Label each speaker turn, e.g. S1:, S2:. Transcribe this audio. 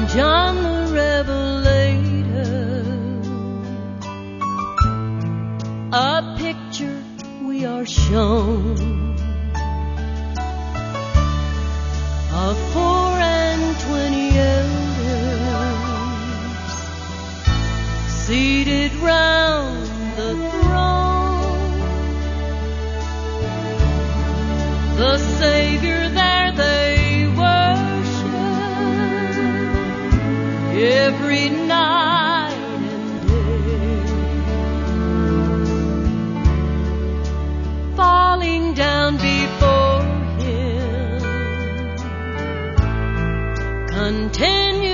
S1: John the Revelator, a picture we are shown of 24 elders seated round the throne. The Savior there they worship every night and day, falling down before Him, continue